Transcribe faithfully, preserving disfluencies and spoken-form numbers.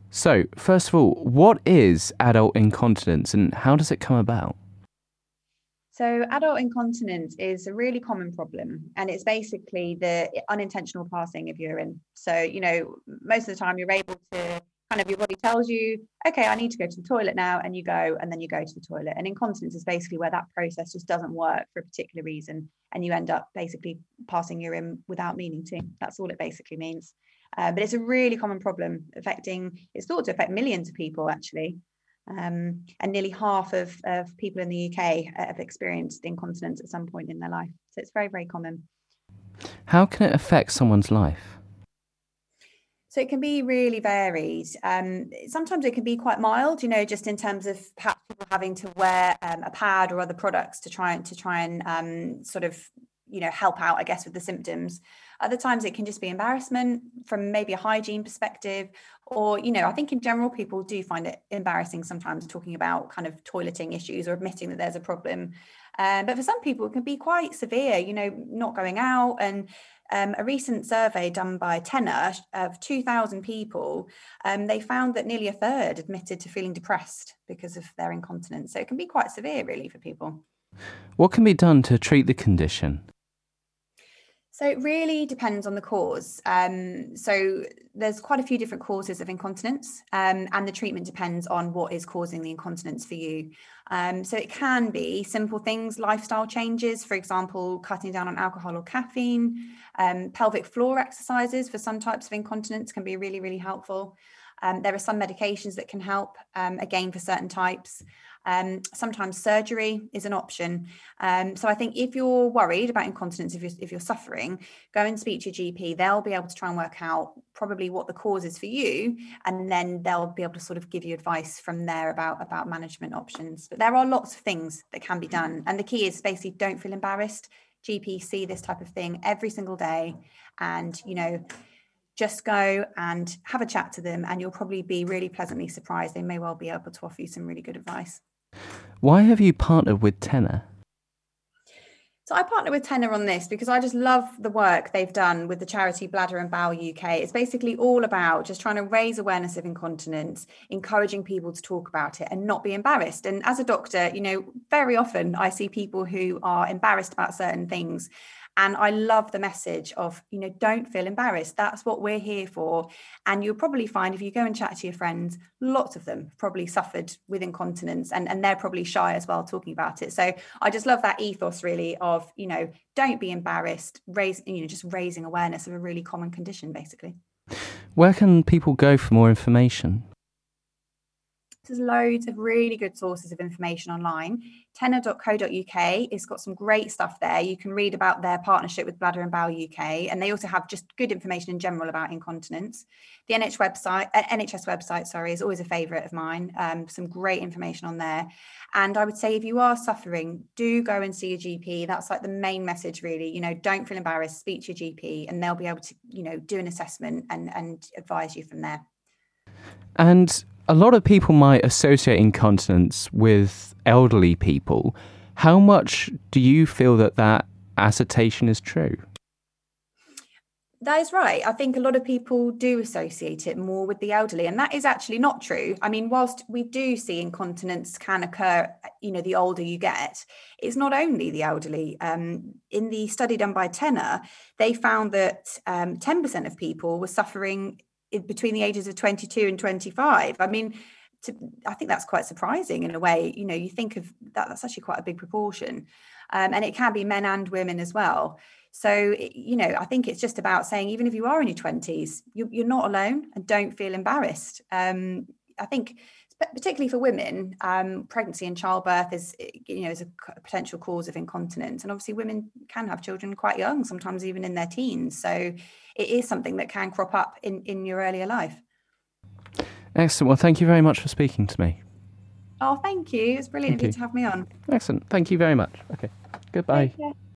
So, first of all, what is adult incontinence and how does it come about? So, adult incontinence is a really common problem, and it's basically the unintentional passing of urine. So, you know, most of the time you're able to kind of your body tells you, okay, I need to go to the toilet now, and you go, and then you go to the toilet. And incontinence is basically where that process just doesn't work for a particular reason, and you end up basically passing urine without meaning to. That's all it basically means. Uh, but it's a really common problem affecting, it's thought to affect millions of people actually. Um, and nearly half of, of people in the U K have experienced incontinence at some point in their life. So it's very, very common. How can it affect someone's life? So it can be really varied. Um, sometimes it can be quite mild, you know, just in terms of perhaps people having to wear um, a pad or other products to try and to try and um, sort of, you know, help out, I guess, with the symptoms. Other times it can just be embarrassment from maybe a hygiene perspective, or, you know, I think in general, people do find it embarrassing sometimes talking about kind of toileting issues or admitting that there's a problem. Um, but for some people, it can be quite severe, you know, not going out. And um, a recent survey done by Tenor of two thousand people, um, they found that nearly a third admitted to feeling depressed because of their incontinence. So it can be quite severe, really, for people. What can be done to treat the condition? So it really depends on the cause. Um, so there's quite a few different causes of incontinence, um, and the treatment depends on what is causing the incontinence for you. Um, so it can be simple things, lifestyle changes, for example, cutting down on alcohol or caffeine. Um, pelvic floor exercises for some types of incontinence can be really, really helpful. Um, there are some medications that can help, um, again, for certain types. Um, sometimes surgery is an option. Um, so I think if you're worried about incontinence, if you're, if you're suffering, go and speak to your G P. They'll be able to try and work out probably what the cause is for you, and then they'll be able to sort of give you advice from there about, about management options. But there are lots of things that can be done. And the key is basically don't feel embarrassed. G Ps see this type of thing every single day, and, you know, just go and have a chat to them and you'll probably be really pleasantly surprised. They may well be able to offer you some really good advice. Why have you partnered with Tenor? So I partner with Tenor on this because I just love the work they've done with the charity Bladder and Bowel U K. It's basically all about just trying to raise awareness of incontinence, encouraging people to talk about it and not be embarrassed. And as a doctor, you know, very often I see people who are embarrassed about certain things. And I love the message of, you know, don't feel embarrassed. That's what we're here for. And you'll probably find if you go and chat to your friends, lots of them probably suffered with incontinence, and, and they're probably shy as well talking about it. So I just love that ethos really of, you know, don't be embarrassed, raise, you know, just raising awareness of a really common condition, basically. Where can people go for more information? There's loads of really good sources of information online. tenor dot co dot uk, it's got some great stuff there. You can read about their partnership with Bladder and Bowel U K, and they also have just good information in general about incontinence. The N H S website, uh, N H S website, sorry, is always a favourite of mine. Um, some great information on there. And I would say if you are suffering, do go and see your G P. That's like the main message, really. You know, don't feel embarrassed, speak to your G P, and they'll be able to, you know, do an assessment and, and advise you from there. And a lot of people might associate incontinence with elderly people. How much do you feel that that assertion is true? That is right. I think a lot of people do associate it more with the elderly, and that is actually not true. I mean, whilst we do see incontinence can occur, you know, the older you get, it's not only the elderly. Um, in the study done by Tenor, they found that um, ten percent of people were suffering between the ages of twenty-two and twenty-five. I mean, to, I think that's quite surprising in a way. You know, you think of that, that's actually quite a big proportion. Um, and it can be men and women as well. So, you know, I think it's just about saying, even if you are in your twenties, you, you're not alone and don't feel embarrassed. Um, I think particularly for women, um, pregnancy and childbirth is, you know, is a potential cause of incontinence. And obviously women can have children quite young, sometimes even in their teens. So it is something that can crop up in, in your earlier life. Excellent. Well, thank you very much for speaking to me. Oh, thank you. It's brilliant of you to have me on. Excellent. Thank you very much. Okay. Goodbye.